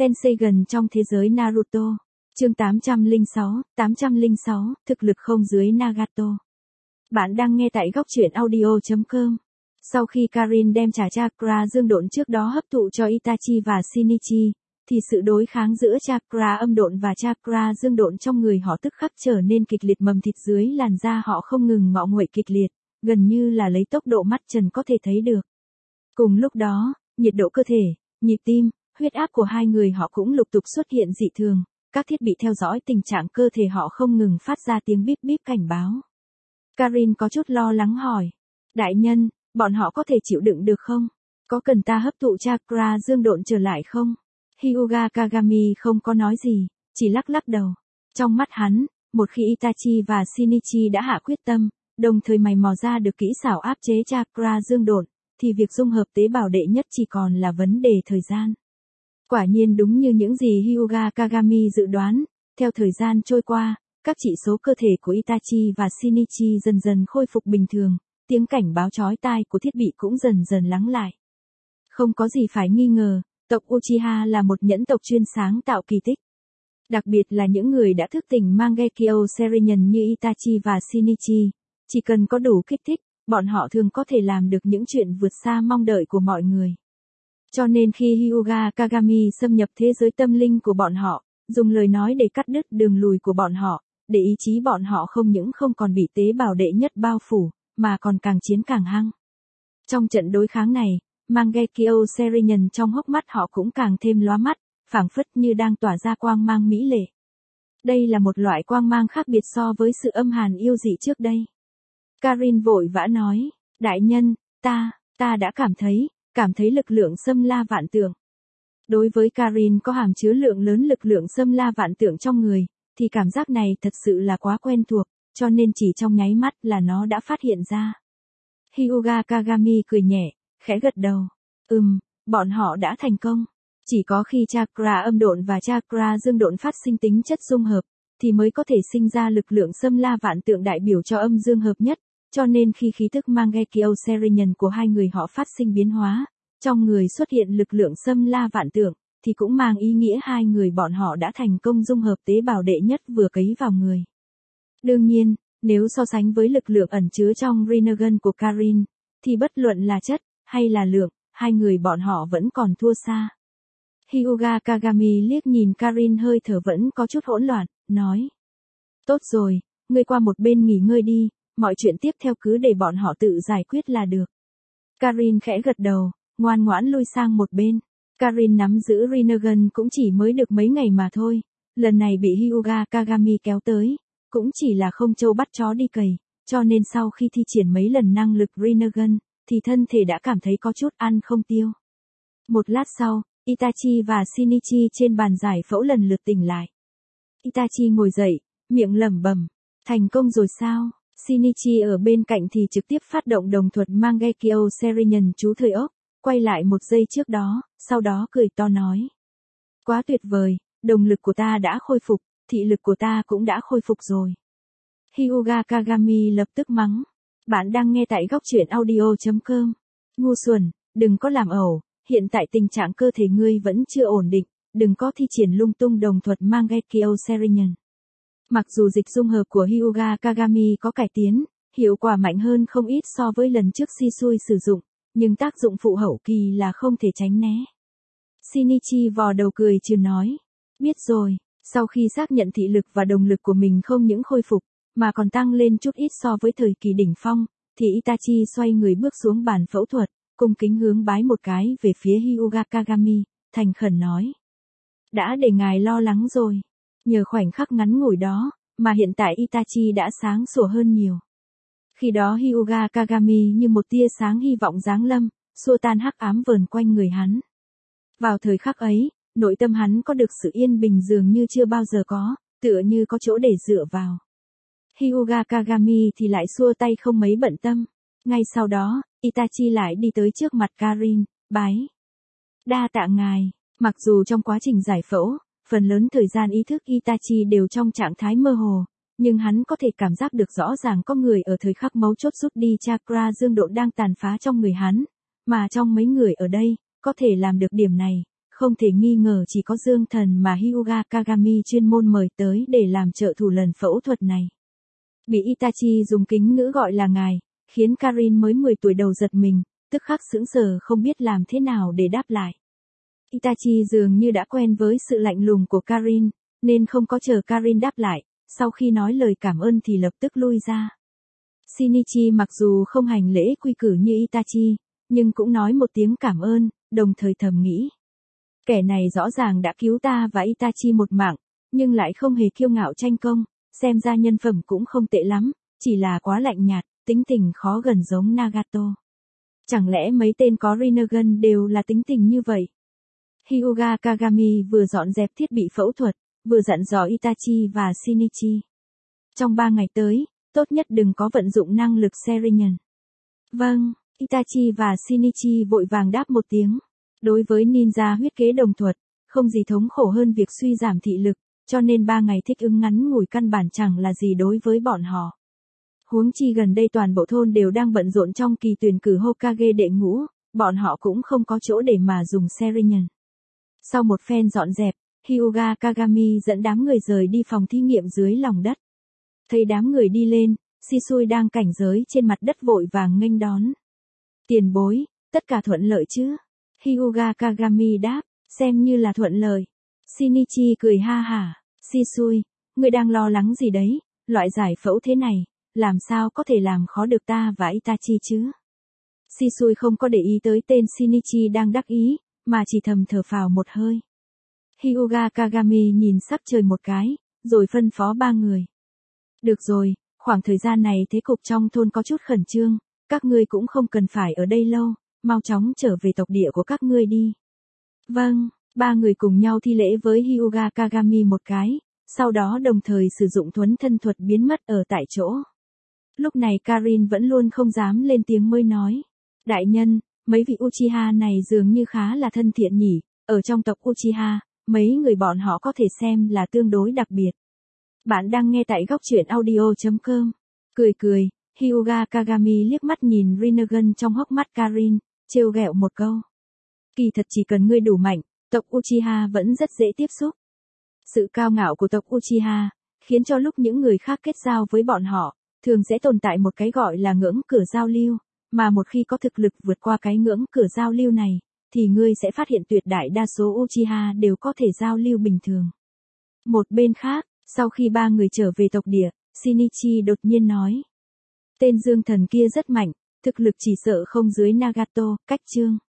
Tenseigan trong thế giới Naruto. Chương 806, thực lực không dưới Nagato. Bạn đang nghe tại góc truyện audio.com. Sau khi Karin đem trả chakra dương độn trước đó hấp thụ cho Itachi và Shinichi, thì sự đối kháng giữa chakra âm độn và chakra dương độn trong người họ tức khắc trở nên kịch liệt, mầm thịt dưới làn da họ không ngừng ngọ nguậy kịch liệt, gần như là lấy tốc độ mắt trần có thể thấy được. Cùng lúc đó, nhiệt độ cơ thể, nhịp tim, huyết áp của hai người họ cũng lục tục xuất hiện dị thường, các thiết bị theo dõi tình trạng cơ thể họ không ngừng phát ra tiếng bíp bíp cảnh báo. Karin có chút lo lắng hỏi, đại nhân, bọn họ có thể chịu đựng được không? Có cần ta hấp thụ chakra dương độn trở lại không? Hyuga Kagami không có nói gì, chỉ lắc lắc đầu. Trong mắt hắn, một khi Itachi và Shinichi đã hạ quyết tâm, đồng thời mày mò ra được kỹ xảo áp chế chakra dương độn, thì việc dung hợp tế bào đệ nhất chỉ còn là vấn đề thời gian. Quả nhiên đúng như những gì Hyuga Kagami dự đoán, theo thời gian trôi qua, các chỉ số cơ thể của Itachi và Shinichi dần dần khôi phục bình thường, tiếng cảnh báo chói tai của thiết bị cũng dần dần lắng lại. Không có gì phải nghi ngờ, tộc Uchiha là một nhẫn tộc chuyên sáng tạo kỳ tích. Đặc biệt là những người đã thức tỉnh Mangekyo Sharingan như Itachi và Shinichi, chỉ cần có đủ kích thích, bọn họ thường có thể làm được những chuyện vượt xa mong đợi của mọi người. Cho nên khi Hyuga Kagami xâm nhập thế giới tâm linh của bọn họ, dùng lời nói để cắt đứt đường lùi của bọn họ, để ý chí bọn họ không những không còn bị tế bào đệ nhất bao phủ, mà còn càng chiến càng hăng. Trong trận đối kháng này, Mangekyo Sharingan trong hốc mắt họ cũng càng thêm lóa mắt, phảng phất như đang tỏa ra quang mang mỹ lệ. Đây là một loại quang mang khác biệt so với sự âm hàn yêu dị trước đây. Karin vội vã nói, đại nhân, ta đã cảm thấy lực lượng xâm la vạn tượng. Đối với Karin có hàm chứa lượng lớn lực lượng xâm la vạn tượng trong người, thì cảm giác này thật sự là quá quen thuộc, cho nên chỉ trong nháy mắt là nó đã phát hiện ra. Hyuga Kagami cười nhẹ, khẽ gật đầu. Bọn họ đã thành công. Chỉ có khi chakra âm độn và chakra dương độn phát sinh tính chất dung hợp, thì mới có thể sinh ra lực lượng xâm la vạn tượng đại biểu cho âm dương hợp nhất, cho nên khi khí thức Mangekyo Sharingan của hai người họ phát sinh biến hóa, trong người xuất hiện lực lượng xâm la vạn tượng, thì cũng mang ý nghĩa hai người bọn họ đã thành công dung hợp tế bào đệ nhất vừa cấy vào người. Đương nhiên, nếu so sánh với lực lượng ẩn chứa trong Rinnegan của Karin, thì bất luận là chất, hay là lượng, hai người bọn họ vẫn còn thua xa. Hyuga Kagami liếc nhìn Karin hơi thở vẫn có chút hỗn loạn, nói. Tốt rồi, ngươi qua một bên nghỉ ngơi đi, mọi chuyện tiếp theo cứ để bọn họ tự giải quyết là được. Karin khẽ gật đầu, ngoan ngoãn lui sang một bên. Karin nắm giữ Rinnegan cũng chỉ mới được mấy ngày mà thôi, lần này bị Hyuga Kagami kéo tới, cũng chỉ là không trâu bắt chó đi cày, cho nên sau khi thi triển mấy lần năng lực Rinnegan, thì thân thể đã cảm thấy có chút ăn không tiêu. Một lát sau, Itachi và Shinichi trên bàn giải phẫu lần lượt tỉnh lại. Itachi ngồi dậy, miệng lẩm bẩm, thành công rồi sao? Shinichi ở bên cạnh thì trực tiếp phát động đồng thuật Mangekyo Sharingan chú thời ốc, quay lại một giây trước đó, sau đó cười to nói. Quá tuyệt vời, đồng lực của ta đã khôi phục, thị lực của ta cũng đã khôi phục rồi. Hyuga Kagami lập tức mắng. Bạn đang nghe tại góc truyện audio.com. Ngu xuẩn, đừng có làm ẩu, hiện tại tình trạng cơ thể ngươi vẫn chưa ổn định, đừng có thi triển lung tung đồng thuật Mangekyo Sharingan. Mặc dù dịch dung hợp của Hyuga Kagami có cải tiến, hiệu quả mạnh hơn không ít so với lần trước Shisui sử dụng, nhưng tác dụng phụ hậu kỳ là không thể tránh né. Shinichi vò đầu cười trừ nói. Biết rồi, sau khi xác nhận thị lực và đồng lực của mình không những khôi phục, mà còn tăng lên chút ít so với thời kỳ đỉnh phong, thì Itachi xoay người bước xuống bàn phẫu thuật, cung kính hướng bái một cái về phía Hyuga Kagami, thành khẩn nói. Đã để ngài lo lắng rồi. Nhờ khoảnh khắc ngắn ngủi đó, mà hiện tại Itachi đã sáng sủa hơn nhiều. Khi đó Hyuga Kagami như một tia sáng hy vọng giáng lâm, xua tan hắc ám vờn quanh người hắn. Vào thời khắc ấy, nội tâm hắn có được sự yên bình dường như chưa bao giờ có, tựa như có chỗ để dựa vào. Hyuga Kagami thì lại xua tay không mấy bận tâm. Ngay sau đó, Itachi lại đi tới trước mặt Karin, bái. Đa tạ ngài. Mặc dù trong quá trình giải phẫu, phần lớn thời gian ý thức Itachi đều trong trạng thái mơ hồ, nhưng hắn có thể cảm giác được rõ ràng có người ở thời khắc mấu chốt rút đi chakra dương độn đang tàn phá trong người hắn, mà trong mấy người ở đây, có thể làm được điểm này, Không thể nghi ngờ chỉ có Dương Thần mà Hyuga Kagami chuyên môn mời tới để làm trợ thủ lần phẫu thuật này. Bị Itachi dùng kính ngữ gọi là ngài, khiến Karin mới 10 tuổi đầu giật mình, tức khắc sững sờ không biết làm thế nào để đáp lại. Itachi dường như đã quen với sự lạnh lùng của Karin, nên không có chờ Karin đáp lại, sau khi nói lời cảm ơn thì lập tức lui ra. Shinichi mặc dù không hành lễ quy củ như Itachi, nhưng cũng nói một tiếng cảm ơn, đồng thời thầm nghĩ. Kẻ này rõ ràng đã cứu ta và Itachi một mạng, nhưng lại không hề kiêu ngạo tranh công, xem ra nhân phẩm cũng không tệ lắm, chỉ là quá lạnh nhạt, tính tình khó gần giống Nagato. Chẳng lẽ mấy tên có Rinnegan đều là tính tình như vậy? Hyuga Kagami vừa dọn dẹp thiết bị phẫu thuật, vừa dặn dò Itachi và Shinichi. Trong 3 ngày tới, tốt nhất đừng có vận dụng năng lực Sharingan. Vâng, Itachi và Shinichi vội vàng đáp một tiếng. Đối với ninja huyết kế đồng thuật, không gì thống khổ hơn việc suy giảm thị lực, cho nên 3 ngày thích ứng ngắn ngủi căn bản chẳng là gì đối với bọn họ. Huống chi gần đây toàn bộ thôn đều đang bận rộn trong kỳ tuyển cử Hokage đệ ngũ, bọn họ cũng không có chỗ để mà dùng Sharingan. Sau một phen dọn dẹp, Hyuga Kagami dẫn đám người rời đi phòng thí nghiệm dưới lòng đất. Thấy đám người đi lên, Shisui đang cảnh giới trên mặt đất vội vàng nghênh đón. Tiền bối, tất cả thuận lợi chứ? Hyuga Kagami đáp, xem như là thuận lợi. Shinichi cười ha hả, Shisui, ngươi đang lo lắng gì đấy, loại giải phẫu thế này, làm sao có thể làm khó được ta và Itachi chứ? Shisui không có để ý tới tên Shinichi đang đắc ý, mà chỉ thầm thở phào một hơi. Hyuga Kagami nhìn sắc trời một cái, rồi phân phó 3 người. Được rồi, khoảng thời gian này thế cục trong thôn có chút khẩn trương, các ngươi cũng không cần phải ở đây lâu, mau chóng trở về tộc địa của các ngươi đi. Vâng, 3 người cùng nhau thi lễ với Hyuga Kagami một cái, sau đó đồng thời sử dụng thuấn thân thuật biến mất ở tại chỗ. Lúc này Karin vẫn luôn không dám lên tiếng mới nói. Đại nhân, mấy vị Uchiha này dường như khá là thân thiện nhỉ, ở trong tộc Uchiha, mấy người bọn họ có thể xem là tương đối đặc biệt. Bạn đang nghe tại góc truyện audio.com. Cười cười, Hyuga Kagami liếc mắt nhìn Rinnegan trong hốc mắt Karin, trêu ghẹo một câu. Kỳ thật chỉ cần ngươi đủ mạnh, tộc Uchiha vẫn rất dễ tiếp xúc. Sự cao ngạo của tộc Uchiha, khiến cho lúc những người khác kết giao với bọn họ, thường sẽ tồn tại một cái gọi là ngưỡng cửa giao lưu, mà một khi có thực lực vượt qua cái ngưỡng cửa giao lưu này, thì ngươi sẽ phát hiện tuyệt đại đa số Uchiha đều có thể giao lưu bình thường. Một bên khác, sau khi 3 người trở về tộc địa, Shinichi đột nhiên nói. Tên Dương Thần kia rất mạnh, thực lực chỉ sợ không dưới Nagato, cách chương.